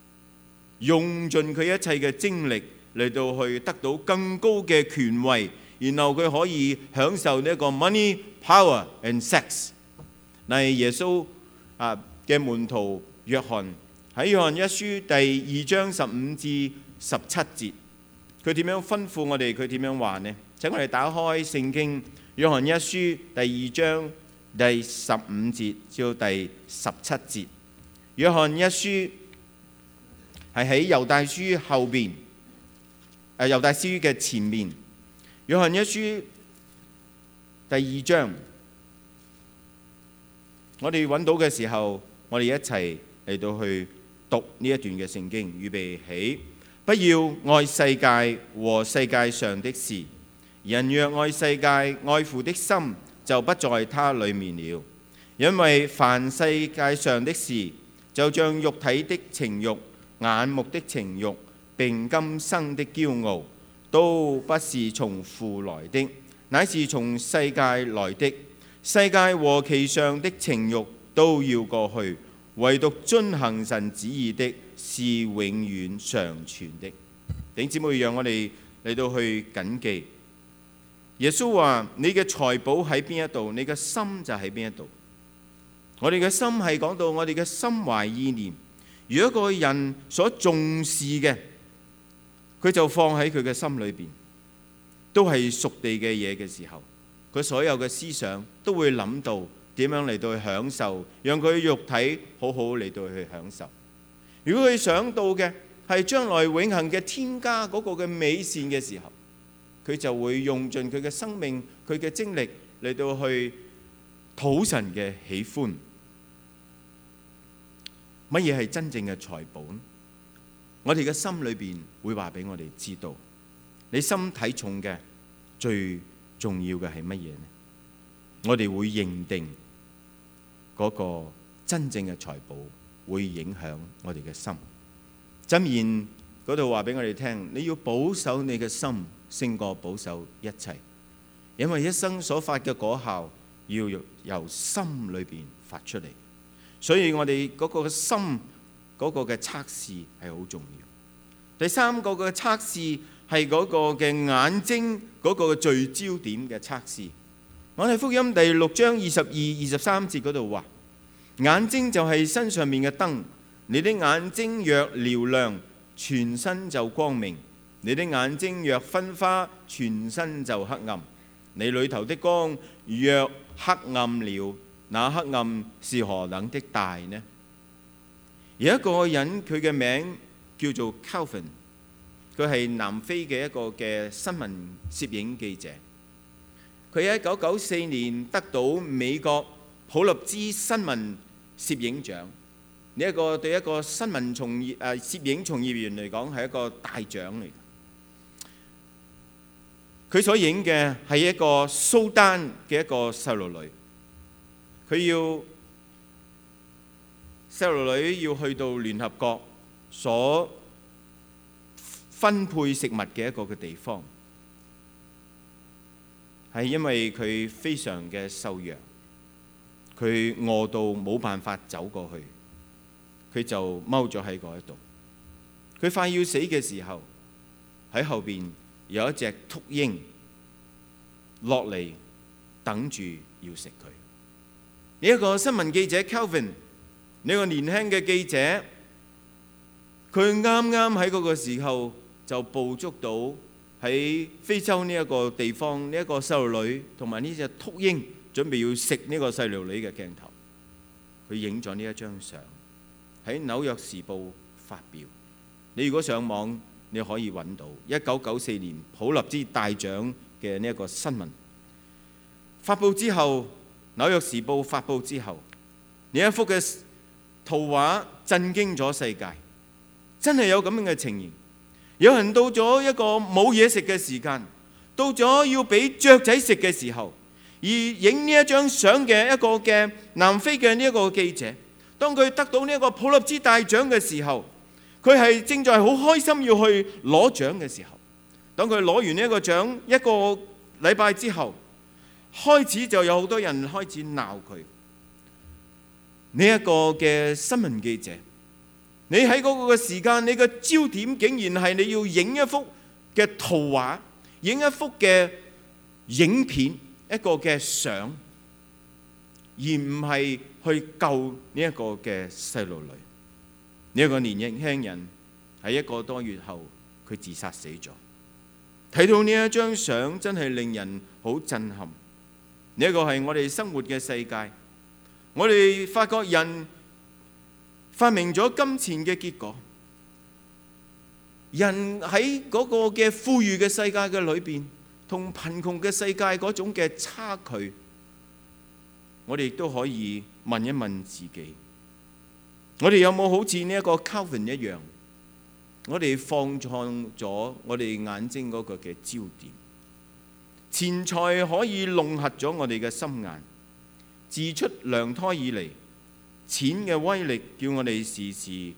用盡佢一切嘅精力嚟到去得到更高嘅權位， 然後佢可以享受呢一個 money, power and sex。但係耶穌嘅門徒約翰喺約翰一書第2章15至17節，佢點樣吩咐我哋？佢點樣話呢？請我哋打開聖經約翰一書第2章第15節至到第17節。約翰一書係喺猶大書後邊，猶大書嘅前面。約翰一書第2章，我哋揾到嘅時候，我哋一齊嚟到去讀呢一段嘅聖經。預備起，不要愛世界和世界上的事。人若愛世界，愛父的心就不在他裡面了。因為凡世界上的事，就像肉體的情慾、眼目的情慾，並今生的驕傲，都不是從父來的，乃是從世界來的。世界和其上的情慾都要過去，唯獨遵行神旨意的是永遠常存的。弟兄姊妹，讓我哋嚟到去謹記，耶穌話：你嘅財寶喺邊一度，你嘅心就喺邊一度。我哋嘅心係講到我哋嘅心懷意念。如果一個人所重視嘅，佢就放喺佢嘅心裏邊，都係屬地嘅嘢嘅時候，佢所有嘅思想都會諗到點樣嚟到去享受，讓佢肉體好好嚟到去享受。如果佢想到嘅係將來永恆嘅天家嗰個嘅美善嘅時候，佢就會用盡佢嘅生命、佢嘅精力嚟到去討神嘅喜歡。乜嘢係真正嘅財寶？我哋嘅心裏邊會話俾我哋知道，你心睇重嘅最重要嘅係乜嘢呢？我哋會認定嗰個真正嘅財寶會影響我哋嘅心。箴言嗰度話俾我哋聽，你要保守你嘅心勝過保守一切，因為一生所發嘅果效要由心裏邊發出嚟。所以我哋嗰個心嗰個嘅測試係好重要。第三個嘅測試係嗰個嘅眼睛嗰個聚焦點嘅測試。馬太福音第6章22、23節嗰度話：眼睛就係身上面嘅燈，你的眼睛若嘹亮，全身就光明；你的眼睛若昏花，全身就黑暗。你裏頭的光若黑暗了，那黑暗是何等的大呢？有一個人，佢嘅名叫做 Calvin， 佢係南非嘅一個嘅新聞攝影記者。佢喺1994年得到美國普立茲新聞攝影獎，呢一個對一個新聞攝影從業員嚟講係一個大獎嚟。佢所影嘅係一個蘇丹嘅一個細路女。細路女要去到聯合國所分配食物嘅一個嘅地方，係因為佢非常嘅瘦弱，佢餓到冇辦法走過去，佢就踎咗喺嗰一度。佢快要死嘅時候，喺後邊有一隻禿鷹落嚟等住要食佢。呢一個新聞記者 Calvin， 呢個年輕嘅記者，佢啱啱喺嗰個時候就捕捉到喺非洲呢一個地方，呢一個細路女同埋呢隻禿鷹準備要食呢個細路女嘅鏡頭。佢影咗呢一張相喺紐約時報發表。你如果上網，你可以揾到1994年普立茲大獎嘅呢一個新聞發佈之後，紐約時報發佈之後，呢一幅嘅圖畫震驚咗世界。真係有咁樣嘅情形，有人到咗一個冇嘢食嘅時間，到咗要俾雀仔食嘅時候，而影呢一張相嘅一個嘅南非嘅呢一個記者，當佢得到呢一個普立茲大獎嘅時候，佢係正在好開心要去攞獎嘅時候，當佢攞完呢一個獎一個禮拜之後，開始就有好多人開始鬧佢。呢一個嘅新聞記者，你喺嗰個嘅時間，你嘅焦點竟然係你要影一幅嘅圖畫，影一幅嘅影片、一個嘅相，而唔係去救呢一個嘅細路女。呢一個年輕人喺1個多月後，佢自殺死咗。睇到呢一張相真係令人好震撼。呢一個係我哋生活嘅世界，我哋發覺人發明咗金錢嘅結果，人喺嗰個嘅富裕嘅世界嘅裏邊，同貧窮嘅世界嗰種嘅差距，我哋亦都可以問一問自己，我哋有冇好似呢一個 Calvin 一樣，我哋放錯咗我哋眼睛嗰個嘅焦點？錢財可以弄瞎咗我哋嘅心眼，自出娘胎以嚟，錢嘅威力叫我哋時時，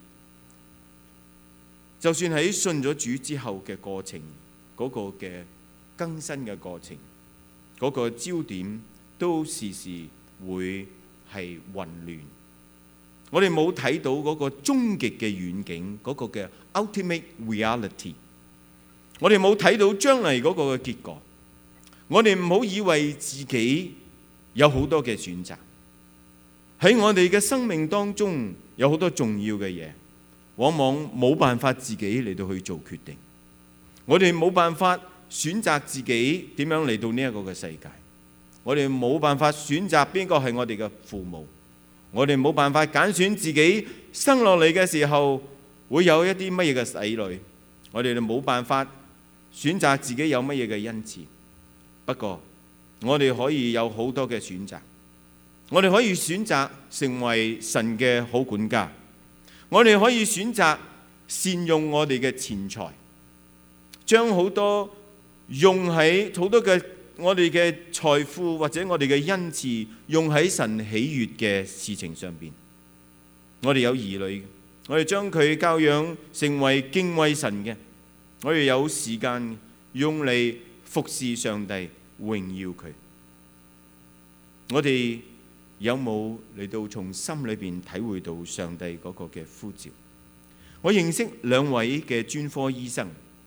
就算喺信咗主之後嘅過程，嗰個嘅更新嘅過程，嗰個焦點都時時會係混亂。我哋冇睇到嗰個終極嘅遠景，嗰個嘅 ultimate reality。我哋冇睇到將嚟嗰個嘅結果。我哋唔好以為自己有好多嘅選擇。喺我哋嘅生命當中有好多重要嘅嘢，往往冇辦法自己嚟到去做決定。我哋冇辦法選擇自己點樣嚟到呢一個嘅世界。我哋冇辦法選擇邊個係我哋嘅父母。我哋冇辦法揀選自己生落嚟嘅時候會有一啲乜嘢嘅仔女。我哋冇辦法選擇自己有乜嘢嘅恩賜。不過我哋可以有好多嘅選擇。我哋可以選擇成為神嘅好管家。我哋可以選擇善用我哋嘅錢財，將好多用喺好多嘅我哋嘅財富或者我哋嘅恩賜用喺神喜悅嘅事情上邊。我哋有兒女，我哋將佢教養成為敬畏神嘅。我哋有時間用嚟服侍上帝，榮耀佢。我哋有冇嚟到從心裏邊體會到上帝嗰個嘅呼召？我認識2位嘅專科醫生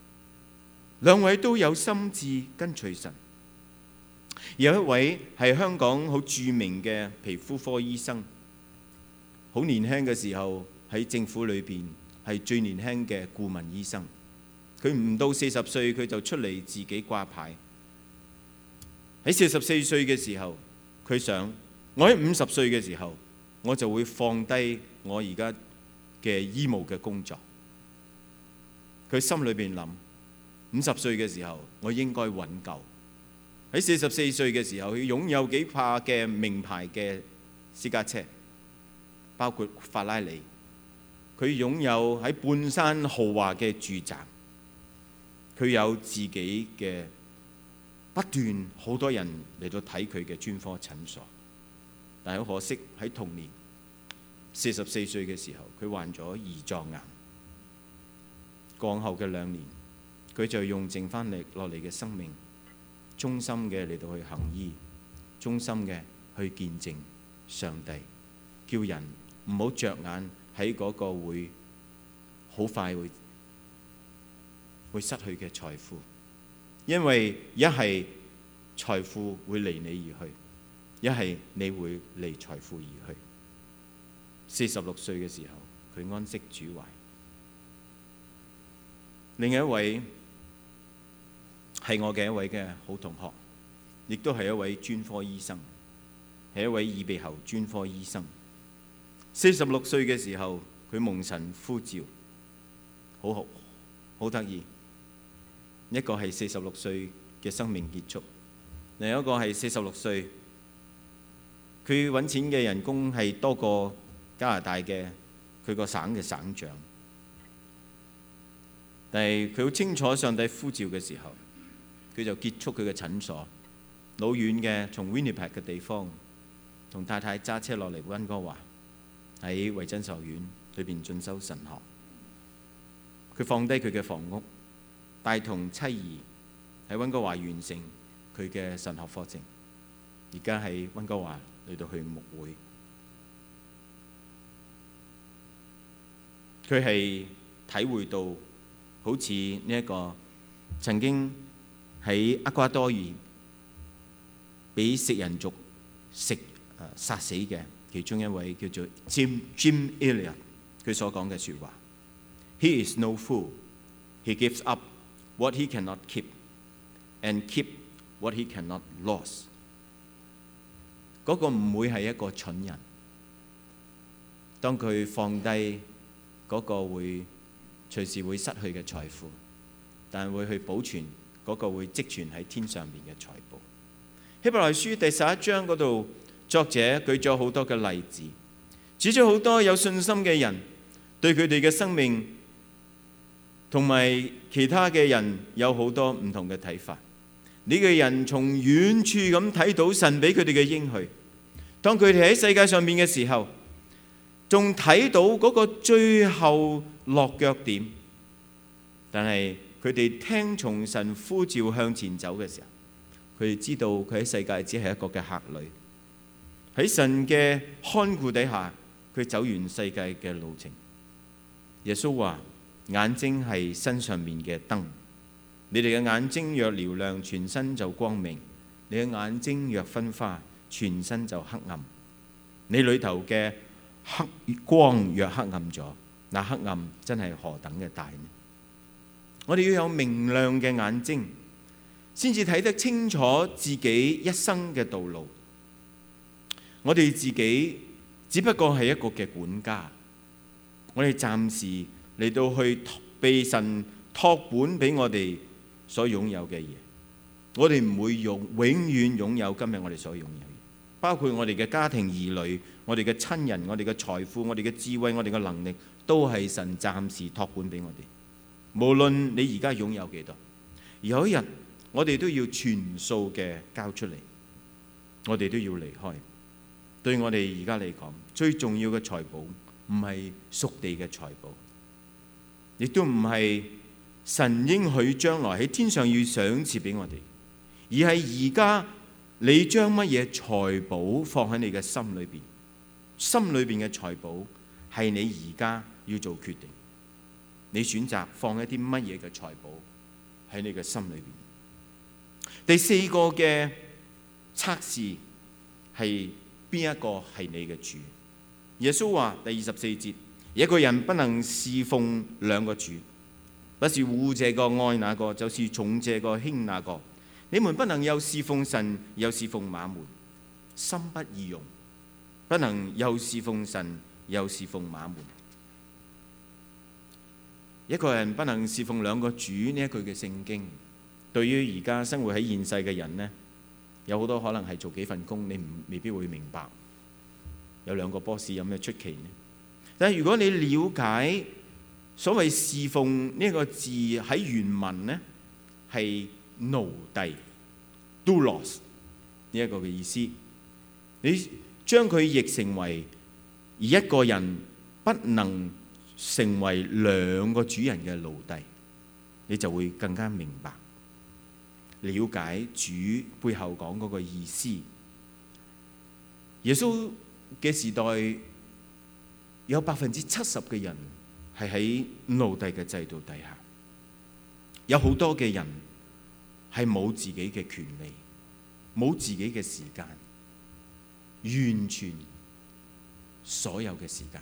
，2位都有心志跟隨神。有一位係香港好著名嘅皮膚科醫生，好年輕嘅時候喺政府裏邊係最年輕嘅顧問醫生。佢唔到40歲，佢就出嚟自己掛牌。喺44歲嘅時候，佢想我喺50歲嘅時候，我就會放低我而家嘅醫務嘅工作。佢心裏邊諗，50歲嘅時候我應該穩夠。喺44歲嘅時候，佢擁有幾架嘅名牌嘅私家車，包括法拉利。佢擁有喺半山豪華嘅住宅。佢有自己嘅不斷好多人嚟到睇佢嘅專科診所，但係好可惜喺同年44歲嘅時候，佢患咗胰臟癌。過後嘅2年，佢就用剩翻落嚟嘅生命，忠心嘅嚟到去行醫，忠心嘅去見證上帝，叫人唔好着眼喺嗰個會好快會失去嘅財富，因為一係財富會離你而去，一係你會離財富而去。46歲嘅時候，佢安息主懷。另一位係我嘅一位嘅好同學，亦都係一位專科醫生，係一位耳鼻喉專科醫生。46歲嘅時候，佢蒙神呼召，好得意。一個係46歲嘅生命結束，另一個係46歲，佢揾錢嘅人工係多過加拿大嘅佢個省嘅省長。但係佢好清楚上帝呼召嘅時候，佢就結束佢嘅診所，老遠嘅從 Winnipeg 嘅地方，同太太揸車落嚟溫哥華，喺維真神學院裏邊進修神學。佢放低佢嘅房屋，帶同妻兒喺溫哥華完成佢嘅神學課程，而家喺溫哥華嚟到去牧會。佢係體會到好似呢一個曾經喺厄瓜多爾俾食人族殺死嘅其中一位叫做 Jim Elliot， 佢所講嘅説話 ：He is no fool. He gives up what he cannot keep and keep what he cannot lose。嗰個唔會係一個蠢人。當佢放低嗰個會隨時會失去嘅財富，但會去保存嗰個會積存喺天上面嘅財寶。希伯來書第11章嗰度，作者舉咗好多嘅例子，指咗好多有信心嘅人對佢哋嘅生命同埋其他嘅人有好多唔同嘅睇法。呢個人從遠處咁睇到神俾佢哋嘅應許，當佢哋喺世界上面嘅時候，仲睇到嗰個最後落腳點，但係佢哋聽從神呼召向前走嘅時候，佢哋知道佢喺世界只係一個嘅客旅。喺神嘅看顧底下，佢走完世界嘅路程。耶穌話：眼睛係身上面嘅燈，你哋嘅眼睛若瞭亮，全身就光明；你嘅眼睛若昏花，全身就黑暗。你裏頭嘅黑光若黑暗咗，那黑暗真係何等嘅大呢？我哋要有明亮嘅眼睛，先至睇得清楚自己一生嘅道路。我哋自己只不過係一個嘅管家，我哋暫時嚟到去被神託管俾我哋所擁有嘅嘢，我哋唔會永遠擁有今日我哋所擁有嘅，包括我哋嘅家庭兒女、我哋嘅親人、我哋嘅財富、我哋嘅智慧、我哋嘅能力，都係神暫時託管俾我哋。無論你而家擁有幾多，有一日我哋都要全數嘅交出嚟，我哋都要離開。對我哋而家嚟講，最重要嘅財寶唔係屬地嘅財寶，亦都唔係神應許將來喺天上要賞賜俾我哋，而係而家你將乜嘢財寶放喺你嘅心裏邊，心裏邊嘅財寶係你而家要做決定。你選擇放一啲乜嘢嘅財寶喺你嘅心裏邊。第四個嘅測試係邊一個係你嘅主？耶穌話第24節：一個人不能侍奉兩個主，不是惡這個愛那個，就是重這個輕那個。你們不能又侍奉神又侍奉馬門，心不易容。不能又侍奉神又侍奉馬門。一個人不能侍奉兩個主呢一句嘅聖經，對於而家生活喺現世嘅人呢，有好多可能係做幾份工，你未必會明白。有兩個 boss 有咩出奇呢？但係如果你了解所謂侍奉呢個字喺原文呢，係奴隸 doulos 呢一個嘅意思，你將佢譯成為而一個人不能成為兩個主人嘅奴隸，你就會更加明白了解主背後講嗰個意思。耶穌嘅時代有70%嘅人係喺奴隸嘅制度底下，有好多嘅人係冇自己嘅權利，冇自己嘅時間，完全所有嘅時間。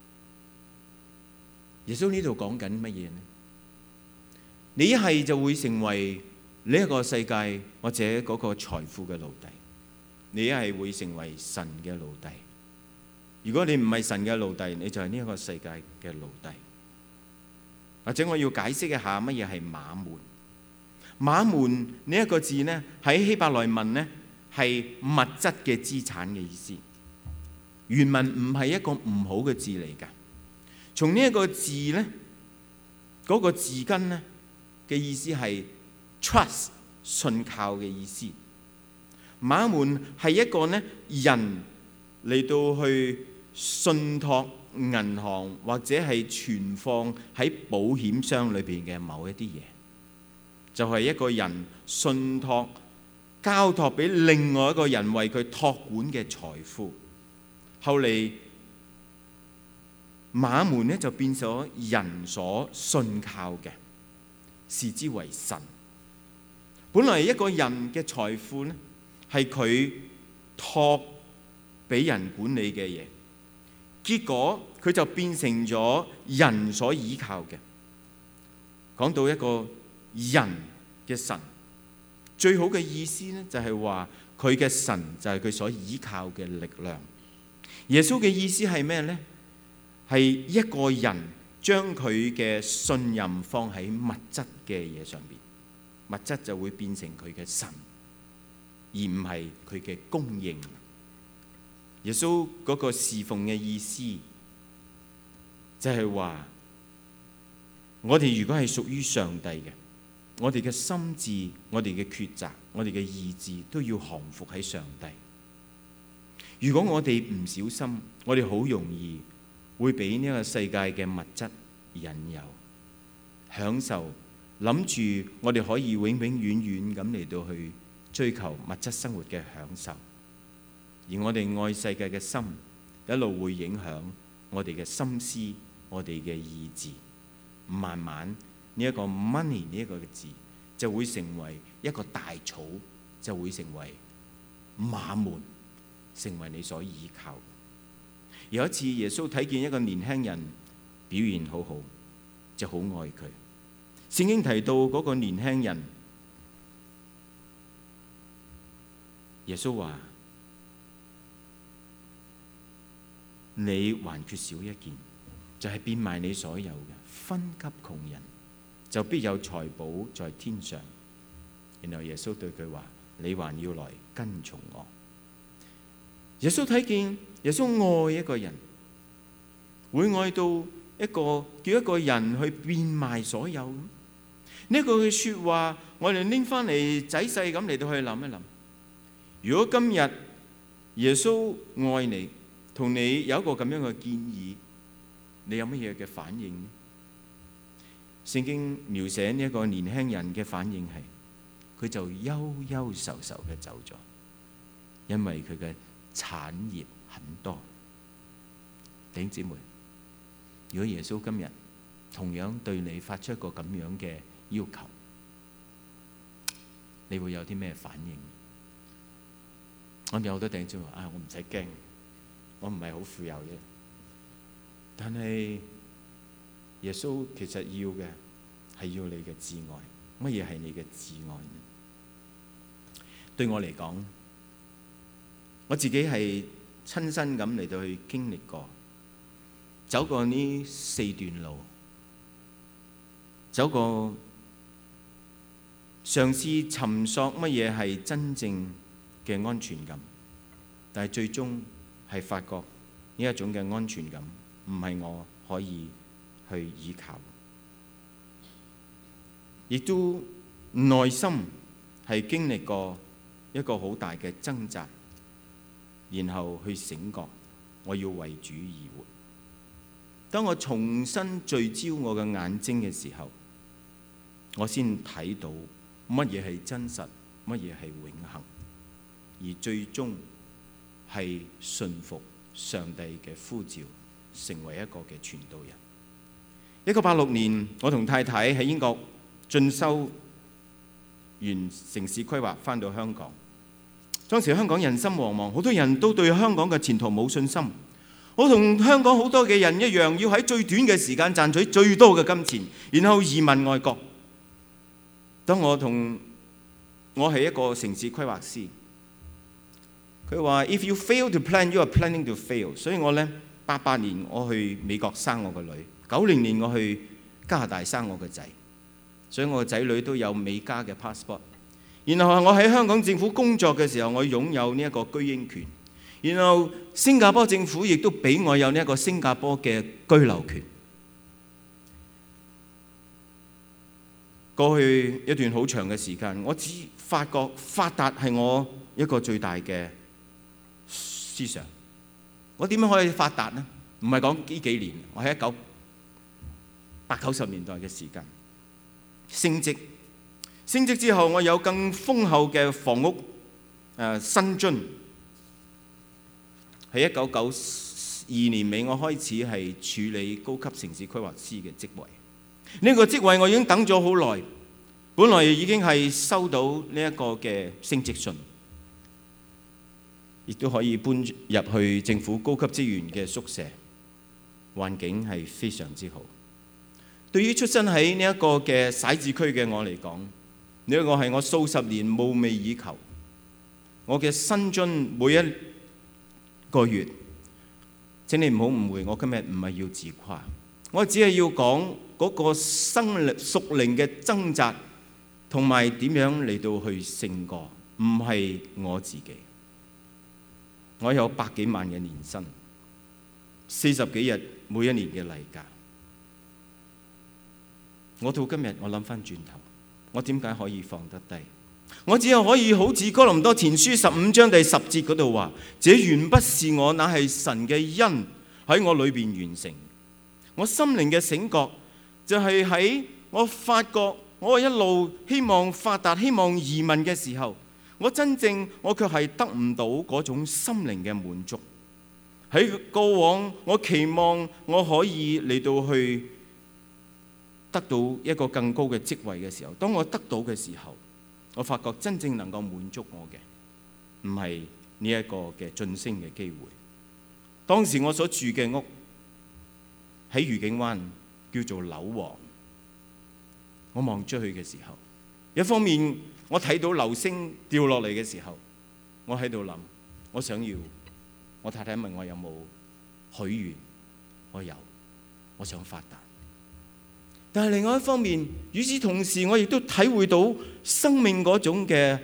耶穌呢度講緊乜嘢呢？你一係就會成為呢一個世界或者嗰個財富嘅奴隸，你一係會成為神嘅奴隸。如果你唔係神嘅奴隸，你就係呢一個世界嘅奴隸。或者我要解釋一下乜嘢係馬門。馬門呢一個字呢，喺希伯來文呢係物質嘅資產嘅意思。原文唔係一個唔好嘅字嚟㗎。從呢一個字呢，嗰個字根呢嘅意思係 trust 信靠嘅意思。馬門係一個呢人嚟到去信託銀行或者係存放喺保險箱裏邊嘅某一啲嘢，就係一個人信託交託俾另外一個人為佢託管嘅財富。後嚟馬門呢就變咗人所信靠嘅，視之為神。本來一個人嘅財富呢係佢託俾人管理嘅嘢，結果佢就變成咗人所依靠嘅。講到一個人嘅神，最好嘅意思呢，就係話佢嘅神就係佢所依靠嘅力量。耶穌嘅意思係咩呢？係一個人將佢嘅信任放喺物質嘅嘢上面，物質就會變成佢嘅神，而唔係佢嘅供應。耶穌嗰個侍奉嘅意思就係話，我哋如果係屬於上帝嘅，我哋嘅心智、我哋嘅抉擇、我哋嘅意志都要降服喺上帝。如果我哋唔小心，我哋好容易會俾呢個世界嘅物質引誘、享受，諗住我哋可以永永遠遠咁嚟到去追求物質生活嘅享受，而我哋愛世界嘅心一路會影響我哋嘅心思、我哋嘅意志，慢慢呢一個 money 呢一個嘅字就會成為一個大草，就會成為馬門，成為你所依靠。有一次耶穌睇見一個年輕人表現好好，就好愛佢。聖經提到嗰個年輕人，耶穌話：你還缺少一件，就係變賣你所有嘅，分給窮人，就必有財寶在天上。然後耶穌對佢話：你還要來跟從我。耶穌睇見，耶穌愛一個人，會愛到一個叫一個人去變賣所有。呢句說話，我哋拎翻嚟仔細咁嚟到去諗一諗。如果今日耶穌愛你，同你有一個咁樣嘅建議，你有乜嘢嘅反應呢？聖經描寫呢一個年輕人嘅反應係，佢就憂憂愁愁嘅走咗，因為佢嘅產業很多。弟兄姊妹，如果耶穌今日同樣對你發出一個咁樣嘅要求，你會有啲咩反應？我有好多弟兄姊妹話：我唔使驚，我唔係好富有啫。但係耶穌其實要嘅係要你嘅摯愛。乜嘢係你嘅摯愛呢？對我嚟講，我自己係親身咁嚟到去經歷過，走過呢4段路，走過嘗試尋索乜嘢係真正嘅安全感，但係最終係發覺呢一種嘅安全感唔係我可以去依靠，亦都內心係經歷過一個好大嘅掙扎，然後去醒覺我要為主而活。當我重新聚焦我嘅眼睛嘅時候，我先睇到乜嘢係真實，乜嘢係永恆，而最終係順服上帝嘅呼召，成為一個嘅傳道人。1986年，我同太太喺英國進修完城市規劃，返到香港。當時香港人心惶惶，好多人都對香港嘅前途冇信心。我同香港好多嘅人一樣，要喺最短嘅時間賺取最多嘅金錢，然後移民外國。當我係一個城市規劃師，佢話 If you fail to plan, you are planning to fail。所以我呢88年我去美國生我個女，90年我去加拿大生我個仔，所以我個仔女都有美加嘅 passport。然後我喺香港政府工作嘅時候，我擁有呢一個居英權。然後新加坡政府亦都俾我有呢一個新加坡嘅居留權。過去一段好長嘅時間，我只發覺發達係我一個最大嘅思想。我點樣可以發達呢？唔係講呢幾年，我喺80-90年代嘅時間升職之後，我有更豐厚嘅房屋薪津。喺1992年尾，我開始係處理高級城市規劃師嘅職位。呢個職位我已經等咗好耐，本來已經係收到呢一個嘅升職信， 亦都可以搬入去政府高級職員嘅宿舍，環境係非常之好。對於出生喺呢一個嘅徙置區嘅我嚟講，呢一個係我數十年夢寐以求。我嘅薪津每一個月，請你唔好誤會，我今日唔係要自誇，我只係要講嗰個屬靈嘅掙扎，同埋點樣嚟到去勝過，唔係我自己。我有100幾萬嘅年薪，40幾日每一年嘅例假。我到今日我諗翻轉頭，我點解可以放得低？我只有可以好似哥林多前書15章第10節嗰度話：這原不是我，乃係神嘅恩喺我裏邊完成。我心靈嘅醒覺就係喺我發覺我一路希望發達、希望移民嘅時候，我卻係得唔到嗰種心靈嘅滿足。喺過往我期望我可以嚟到去得到一個更高嘅職位嘅時候，當我得到嘅時候，我發覺真正能夠滿足我嘅唔係呢一個嘅晉升嘅機會。當時我所住嘅屋喺愉景灣叫做樓王，我望出去嘅時候，一方面我睇到流星掉落嚟嘅時候，我喺度諗，我想要，我太太問我有冇許願，我有，我想發達。但係另外一方面，與此同時，我亦都體會到生命嗰種嘅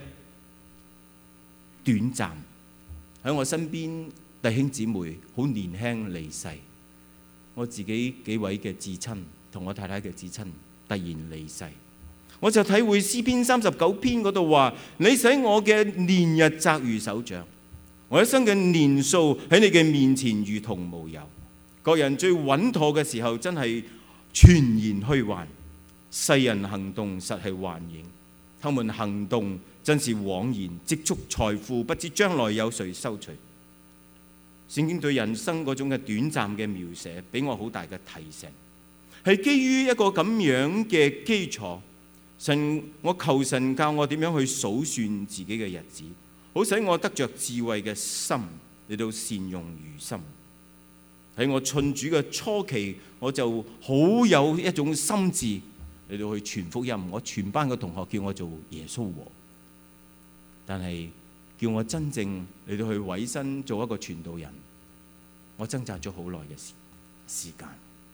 短暫。喺我身邊弟兄姊妹好年輕離世，我自己幾位嘅至親同我太太嘅至親突然離世，我就體會詩篇39篇嗰度話：你使我嘅年日窄如手掌，我一生嘅年數喺你嘅面前如同無有。個人最穩妥嘅時候，真係全然虛幻，世人行動實係幻影。他們行動真是枉然，積蓄財富，不知將來有誰收取。聖經對人生嗰種嘅短暫嘅描寫，俾我好大嘅提醒，係基於一個咁樣嘅基礎。我求神教我點樣去數算自己嘅日子，好使我得着智慧嘅心嚟到善用餘生。喺我信主嘅初期，我就好有一種心志嚟到去傳福音。我全班嘅同學叫我做耶穌王，但係叫我真正嚟到去委身做一個傳道人，我掙扎咗好耐嘅時間。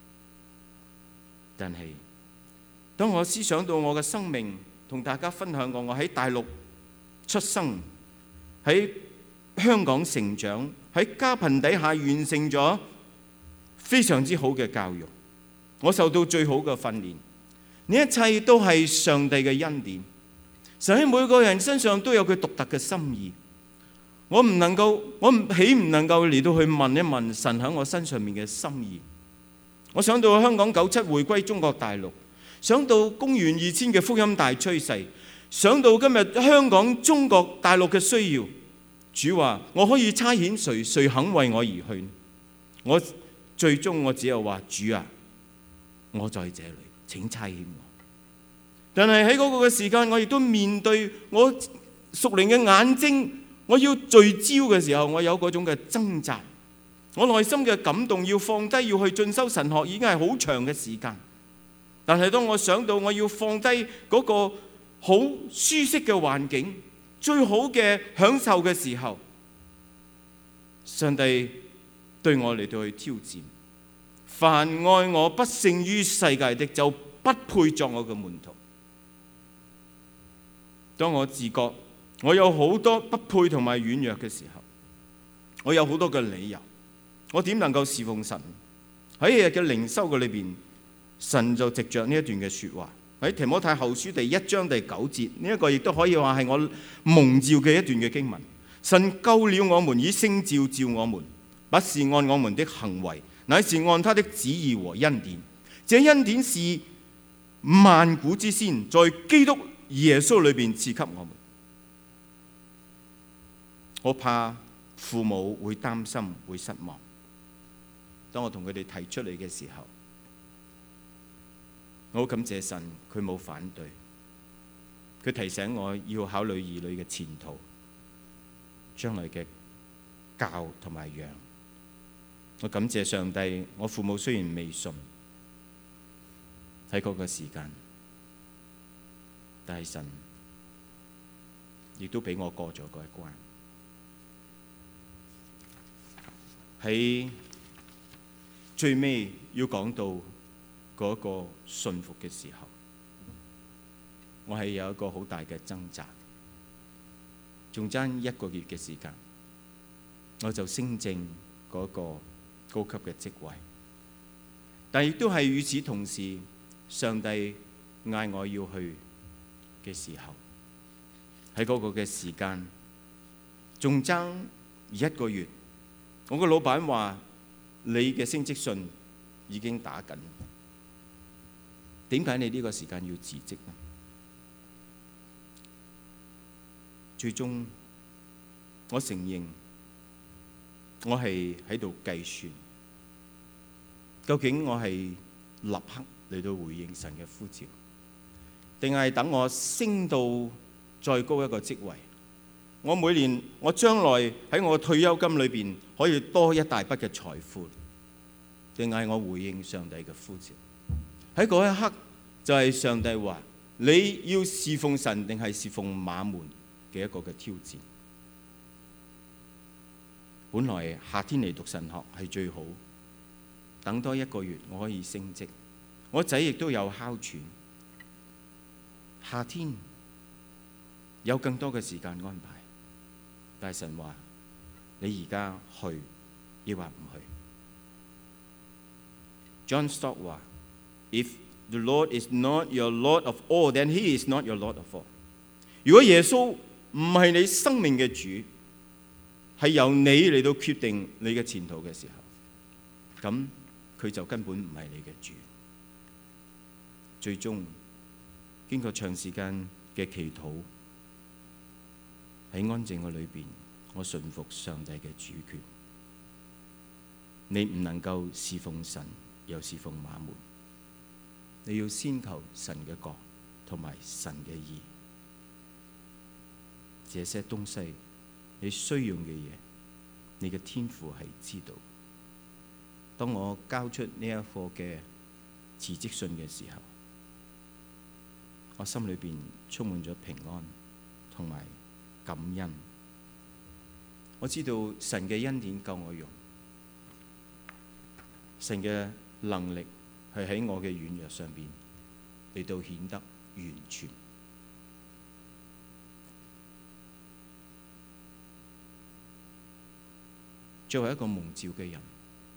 但係當我思想到我嘅生命，同大家分享過我喺大陸出生，喺香港成長，喺家貧底下完成咗非常之好嘅教育，我受到最好嘅訓練，呢一切都係上帝嘅恩典。神喺每個人身上都有佢獨特嘅心意。我豈唔能夠嚟到去問一問神喺我身上面嘅心意？我想到香港97回歸中國大陸，想到公元2000嘅福音大趨勢，想到今日香港中國大陸嘅需要。主話我可以差遣誰，誰肯為我而去？我最終我只有話：主啊，我在這裏，請差遣我。但係喺嗰個嘅時間，我亦都面對我屬靈嘅眼睛，我要聚焦嘅時候，我有嗰種嘅掙扎。我內心嘅感動要放低，要去進修神學，已經係好長嘅時間。但係當我想到我要放低嗰個好舒適嘅環境，最好嘅享受嘅時候，上帝對我嚟到去挑戰：凡愛我不勝於世界的，就不配作我嘅門徒。當我自覺我有好多不配同埋軟弱嘅時候，我有好多嘅理由，我點能夠侍奉神？喺日嘅靈修嘅裏邊，神就藉着呢一段嘅說話，喺提摩太後書第1章第9節，呢一個亦都可以話係我蒙召嘅一段嘅經文。神救了我們，以聖召召我們，不是按我們的行為，乃是按他的旨意和恩典。這恩典是萬古之先，在基督耶穌裏邊賜給我們。我怕父母會擔心，會失望。當我同佢哋提出嚟嘅時候，我好感謝神，佢冇反對，佢提醒我要考慮兒女嘅前途，將來嘅教同埋養。我感謝上帝，我父母雖然未信，喺嗰個時間，但係神亦都俾我過咗嗰一關。喺最尾要講到嗰個信服嘅時候，我係有一個好大嘅掙扎，仲爭1個月嘅時間，我就升正嗰個高級嘅職位。但亦都係與此同時，上帝嗌我要去嘅時候，喺嗰個嘅時間，仲爭1個月。我個老闆話：你嘅升職信已經打緊，點解你呢個時間要辭職呢？最終我承認，我係喺度計算，究竟我係立刻嚟到回應神嘅呼召，定係等我升到再高一個職位，我每年我將來喺我嘅退休金裏邊可以多一大筆嘅財富，定係我回應上帝嘅呼召？喺嗰一刻就係上帝話：你要侍奉神定係侍奉馬門嘅一個嘅挑戰。本來夏天嚟讀神學係最好，等多1個月我可以升職，我仔亦都有哮喘，夏天有更多嘅時間安排。但係神話你而家去，抑或唔去？ John Stott 話 ：If the Lord is not your Lord of all, then He is not your Lord of all。如果耶穌唔係你生命嘅主，係由你嚟到決定你嘅前途嘅時候，咁佢就根本唔係你嘅主。最終經過長時間嘅祈禱，喺安靜嘅裏邊，我順服上帝嘅主權。你唔能夠侍奉神又侍奉馬門，你要先求神嘅國同埋神嘅義。這些東西你需要嘅嘢，你嘅天父係知道。當我交出呢一課嘅辭職信嘅時候，我心裏邊充滿咗平安同埋感恩。我知道神嘅恩典夠我用，神嘅能力係喺我嘅軟弱上邊嚟到顯得完全。作為一個蒙召嘅人，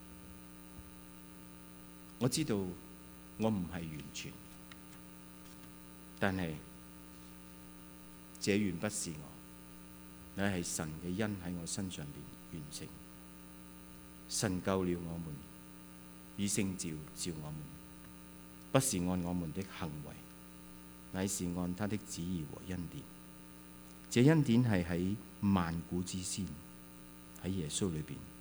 我知道我唔係完全，但係這原不是我，乃係神嘅恩喺我身上邊完成。神救了我們，以聖召召我們，不是按我們的行為，乃是按他的旨意和恩典。這恩典係喺萬古之先，喺耶穌裏邊